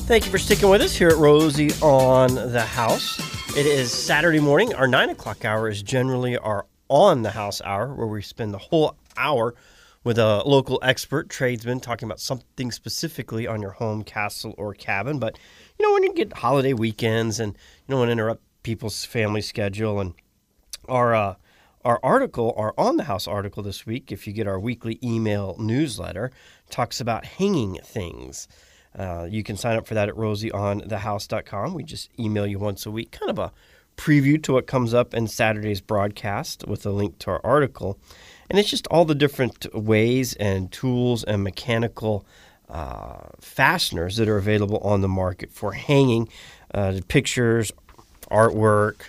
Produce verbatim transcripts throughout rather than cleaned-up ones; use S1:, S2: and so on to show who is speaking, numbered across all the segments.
S1: Thank you for sticking with us here at Rosie on the House. It is Saturday morning. Our nine o'clock hour is generally our on the house hour, where we spend the whole hour with a local expert tradesman talking about something specifically on your home, castle, or cabin. But, you know, when you get holiday weekends and you don't want to interrupt people's family schedule, and our uh, our article, our On the House article this week, if you get our weekly email newsletter, talks about hanging things. Uh, you can sign up for that at rosie on the house dot com. We just email you once a week, kind of a preview to what comes up in Saturday's broadcast with a link to our article. And it's just all the different ways and tools and mechanical uh, fasteners that are available on the market for hanging uh, pictures, artwork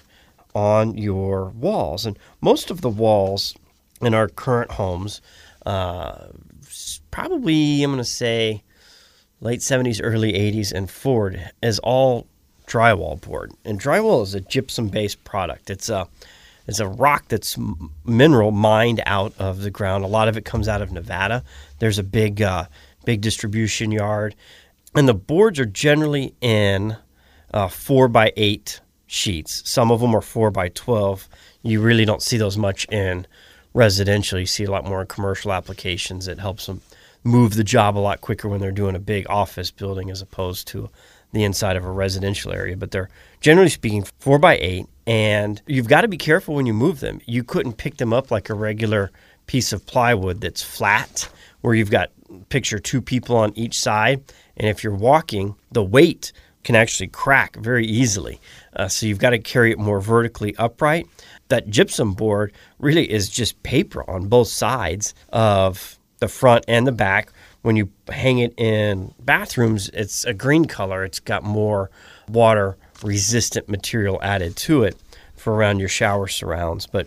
S1: on your walls. And most of the walls in our current homes, uh, probably, I'm going to say, late seventies, early eighties, and forward, is all drywall board. And drywall is a gypsum-based product. It's a it's a rock that's mineral mined out of the ground. A lot of it comes out of Nevada. There's a big uh, big distribution yard, and the boards are generally in uh, four by eight sheets. Some of them are four by twelve. You really don't see those much in residential. You see a lot more in commercial applications. It helps them move the job a lot quicker when they're doing a big office building as opposed to the inside of a residential area. But they're, generally speaking, four by eight, and you've got to be careful when you move them. You couldn't pick them up like a regular piece of plywood that's flat, where you've got, picture two people on each side, and if you're walking, the weight can actually crack very easily. Uh, so you've got to carry it more vertically upright. That gypsum board really is just paper on both sides of the front and the back. When you hang it in bathrooms, it's a green color. It's got more water-resistant material added to it for around your shower surrounds. But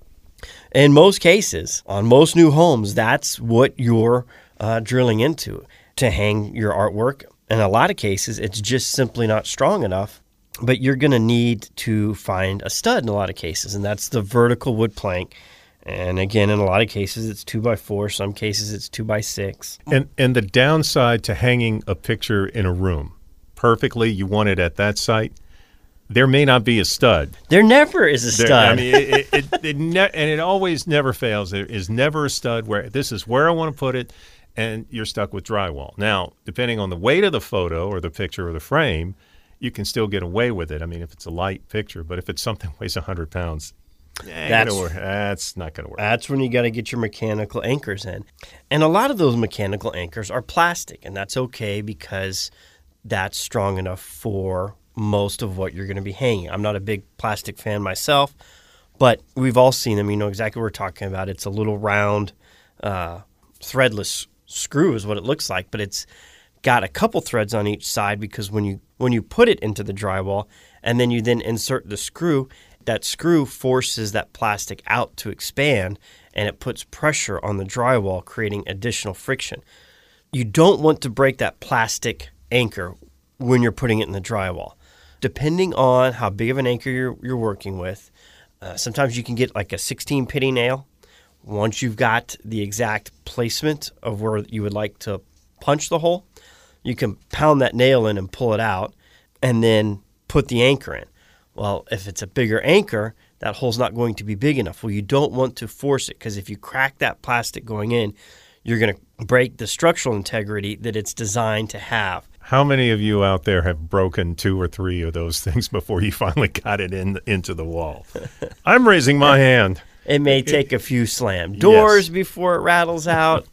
S1: in most cases, on most new homes, that's what you're uh, drilling into to hang your artwork. In a lot of cases, it's just simply not strong enough, but you're going to need to find a stud in a lot of cases, and that's the vertical wood plank. And again, in a lot of cases, it's two by four. Some cases, it's two by six.
S2: And and the downside to hanging a picture in a room perfectly, you want it at that site, there may not be a stud.
S1: There never is a stud.
S2: There, I mean, it, it, it, it ne- and it always never fails. There is never a stud where this is where I want to put it, and you're stuck with drywall. Now, depending on the weight of the photo or the picture or the frame, you can still get away with it. I mean, if it's a light picture, but if it's something that weighs one hundred pounds, That's, that's not going to work.
S1: That's when you got to get your mechanical anchors in. And a lot of those mechanical anchors are plastic, and that's okay because that's strong enough for most of what you're going to be hanging. I'm not a big plastic fan myself, but we've all seen them. You know exactly what we're talking about. It's a little round, uh, threadless screw is what it looks like, but it's got a couple threads on each side because when you when you put it into the drywall and then you then insert the screw, that screw forces that plastic out to expand, and it puts pressure on the drywall, creating additional friction. You don't want to break that plastic anchor when you're putting it in the drywall. Depending on how big of an anchor you're, you're working with, uh, sometimes you can get like a sixteen penny nail. Once you've got the exact placement of where you would like to punch the hole, you can pound that nail in and pull it out and then put the anchor in. Well, if it's a bigger anchor, that hole's not going to be big enough. Well, you don't want to force it because if you crack that plastic going in, you're going to break the structural integrity that it's designed to have.
S2: How many of you out there have broken two or three of those things before you finally got it in into the wall? I'm raising my hand.
S1: It may take a few slam doors
S2: Yes.
S1: before it rattles out,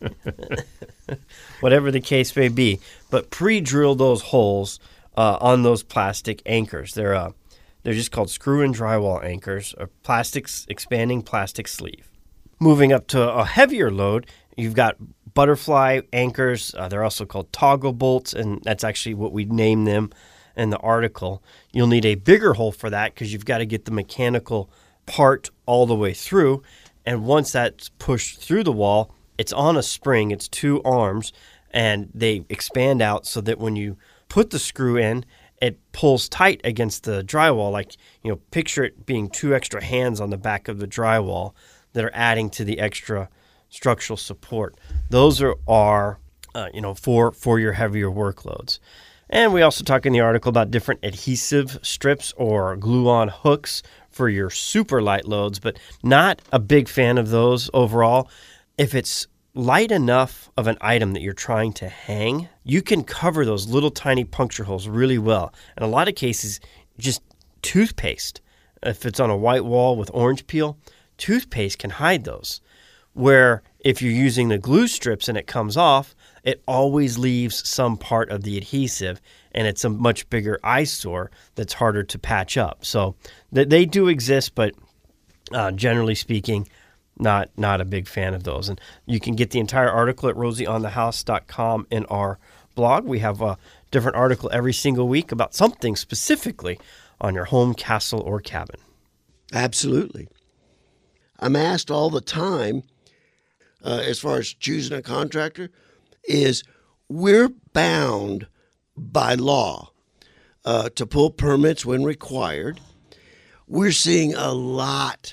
S1: whatever the case may be. But pre-drill those holes uh, on those plastic anchors. They're uh, They're just called screw and drywall anchors, or plastics, expanding plastic sleeve. Moving up to a heavier load, you've got butterfly anchors. Uh, they're also called toggle bolts, and that's actually what we name them in the article. You'll need a bigger hole for that because you've got to get the mechanical part all the way through. And once that's pushed through the wall, it's on a spring. It's two arms, and they expand out so that when you put the screw in, it pulls tight against the drywall. Like, you know, picture it being two extra hands on the back of the drywall that are adding to the extra structural support. Those are, are uh, you know, for, for your heavier workloads. And we also talk in the article about different adhesive strips or glue-on hooks for your super light loads, but not a big fan of those overall. If it's light enough of an item that you're trying to hang, you can cover those little tiny puncture holes really well. In a lot of cases, just toothpaste. If it's on a white wall with orange peel, toothpaste can hide those. Where if you're using the glue strips and it comes off, it always leaves some part of the adhesive, and it's a much bigger eyesore that's harder to patch up. So th- they do exist, but uh, generally speaking, not not a big fan of those. And you can get the entire article at rosie on the house dot com in our blog. We have a different article every single week about something specifically on your home, castle, or cabin.
S3: Absolutely. I'm asked all the time, uh, as far as choosing a contractor, is we're bound by law uh, to pull permits when required. We're seeing a lot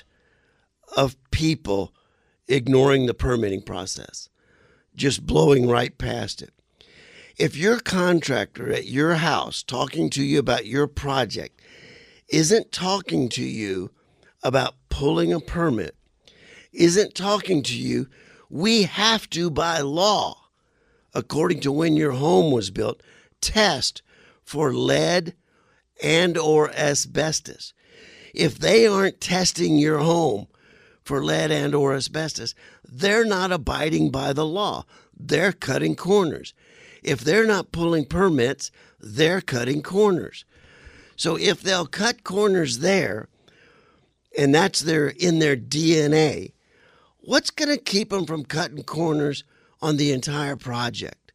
S3: of people ignoring the permitting process, just blowing right past it. If your contractor at your house talking to you about your project isn't talking to you about pulling a permit, isn't talking to you, we have to, by law, according to when your home was built, test for lead and or asbestos. If they aren't testing your home for lead and or asbestos, they're not abiding by the law. They're cutting corners. If they're not pulling permits, they're cutting corners. So if they'll cut corners there, and that's their in their D N A, what's going to keep them from cutting corners on the entire project?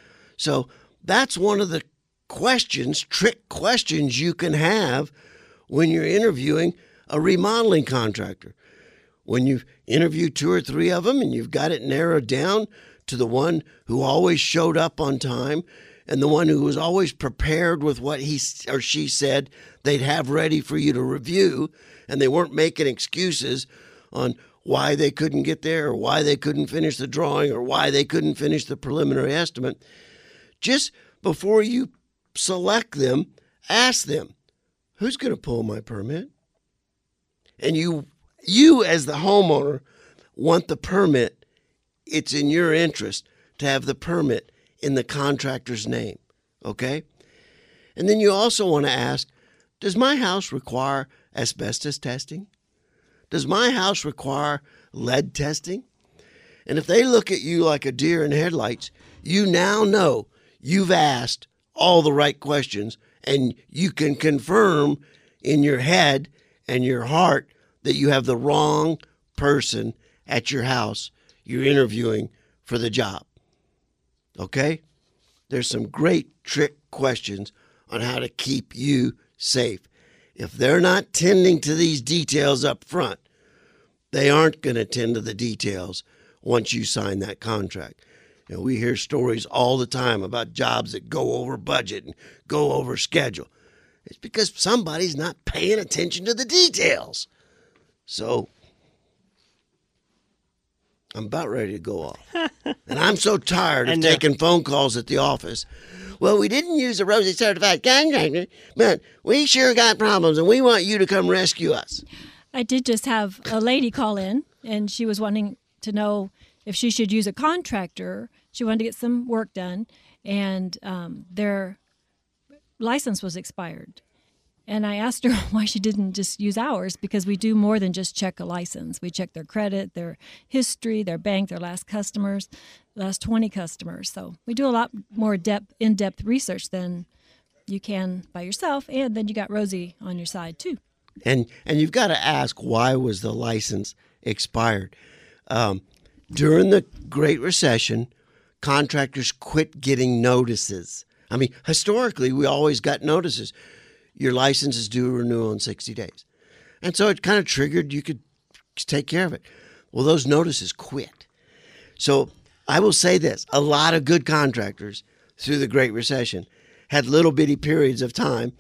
S3: So that's one of the questions, trick questions you can have when you're interviewing a remodeling contractor. When you've interviewed two or three of them and you've got it narrowed down to the one who always showed up on time and the one who was always prepared with what he or she said they'd have ready for you to review, and they weren't making excuses on why they couldn't get there or why they couldn't finish the drawing or why they couldn't finish the preliminary estimate. Just before you select them, ask them, who's going to pull my permit? And you, you as the homeowner want the permit. It's in your interest to have the permit in the contractor's name, okay? And then you also want to ask, does my house require asbestos testing? Does my house require lead testing? And if they look at you like a deer in headlights, you now know you've asked all the right questions, and you can confirm in your head and your heart that you have the wrong person at your house you're interviewing for the job. Okay? There's some great trick questions on how to keep you safe. If they're not tending to these details up front, they aren't going to tend to the details once you sign that contract. You know, we hear stories all the time about jobs that go over budget and go over schedule. It's because somebody's not paying attention to the details. So I'm about ready to go off. And I'm so tired of
S1: And, uh,
S3: taking phone calls at the office. Well, we didn't use a Rosie certified contractor, but we sure got problems, and we want you to come rescue us.
S4: I did just have a lady call in, and she was wanting to know if she should use a contractor. She wanted to get some work done, and um, their license was expired. And I asked her why she didn't just use ours, because we do more than just check a license. We check their credit, their history, their bank, their last customers, last twenty customers. So we do a lot more depth, in-depth research than you can by yourself. And then you got Rosie on your side, too.
S3: And and you've got to ask, why was the license expired? Um, during the Great Recession, contractors quit getting notices. I mean, historically, we always got notices. Your license is due renewal in sixty days. And so it kind of triggered you could take care of it. Well, those notices quit. So I will say this, a lot of good contractors through the Great Recession had little bitty periods of time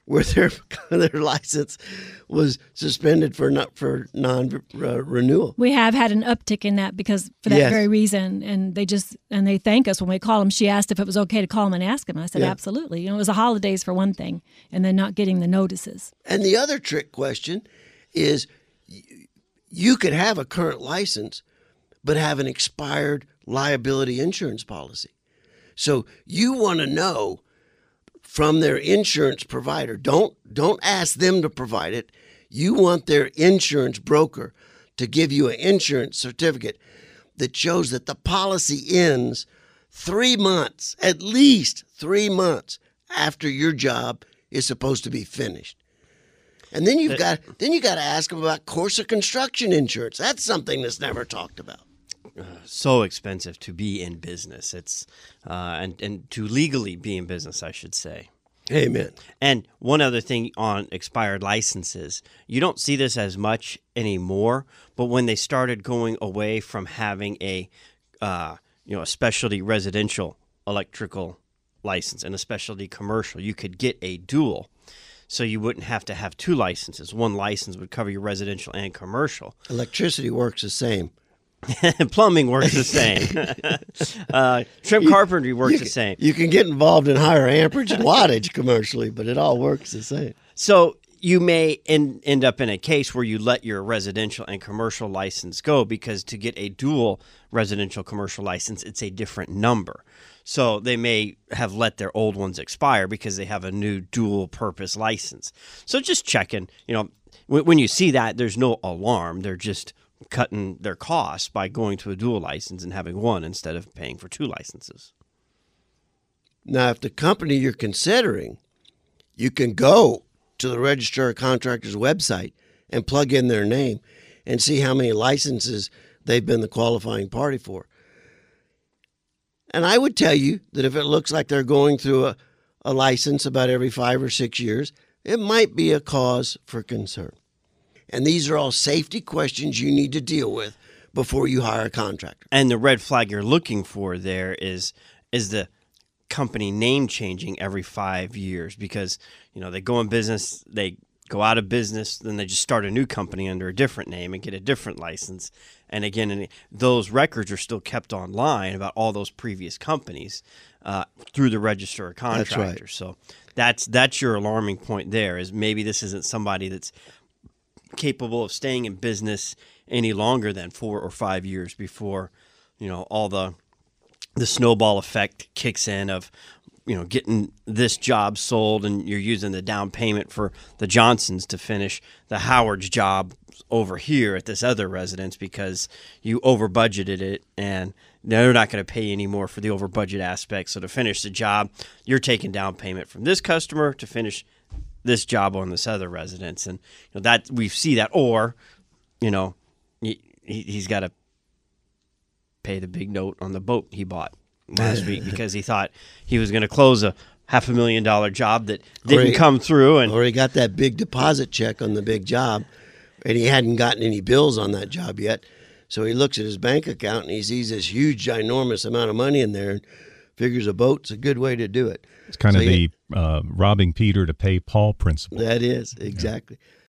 S3: where their their license was suspended for not for non uh, renewal.
S4: We have had an uptick in that because for that
S3: Yes.
S4: very reason, and they just and they thank us when we call them. She asked if it was okay to call them and ask them. I said
S3: Yeah.
S4: absolutely. You know, it was the holidays for one thing, and then not getting the notices.
S3: And the other trick question is, y- you could have a current license, but have an expired liability insurance policy. So you want to know from their insurance provider. Don't don't ask them to provide it. You want their insurance broker to give you an insurance certificate that shows that the policy ends three months, at least three months after your job is supposed to be finished. And then you've got then you got to ask them about course of construction insurance. That's something that's never talked about.
S1: So expensive to be in business. It's uh, and and to legally be in business, I should say.
S3: Amen.
S1: And one other thing on expired licenses, you don't see this as much anymore. But when they started going away from having a uh, you know a specialty residential electrical license and a specialty commercial, you could get a dual. So you wouldn't have to have two licenses. One license would cover your residential and commercial.
S3: Electricity works the same.
S1: Plumbing works the same. uh, trim carpentry works
S3: You
S1: the
S3: can,
S1: same.
S3: you can get involved in higher amperage and wattage commercially, but it all works the same.
S1: So you may end, end up in a case where you let your residential and commercial license go because to get a dual residential commercial license, it's a different number. So they may have let their old ones expire because they have a new dual purpose license. So just checking, you know, when, when you see that, there's no alarm. They're just cutting their costs by going to a dual license and having one instead of paying for two licenses.
S3: Now, if the company you're considering, you can go to the Registrar of Contractors website and plug in their name and see how many licenses they've been the qualifying party for. And I would tell you that if it looks like they're going through a, a license about every five or six years, it might be a cause for concern. And these are all safety questions you need to deal with before you hire a contractor.
S1: And the red flag you're looking for there is is the company name changing every five years because, you know, they go in business, they go out of business, then they just start a new company under a different name and get a different license. And again, and those records are still kept online about all those previous companies uh, through the Register of Contractors.
S3: That's right.
S1: So that's that's your alarming point there is maybe this isn't somebody that's capable of staying in business any longer than four or five years before, you know, all the the snowball effect kicks in of, you know, getting this job sold and you're using the down payment for the Johnsons to finish the Howard's job over here at this other residence because you over budgeted it and they're not going to pay any more for the over budget aspect. So to finish the job, you're taking down payment from this customer to finish this job on this other residence. And you know, that we see that, or, you know, he, he's got to pay the big note on the boat he bought last week because he thought he was going to close a half a million dollar job that didn't
S3: he-
S1: come through. And
S3: Or he got that big deposit check on the big job, and he hadn't gotten any bills on that job yet. So he looks at his bank account and he sees this huge, ginormous amount of money in there and figures a boat's a good way to do it.
S5: It's kind
S3: So
S5: of
S3: he-
S5: the uh, robbing Peter to pay Paul principle.
S3: That is, exactly.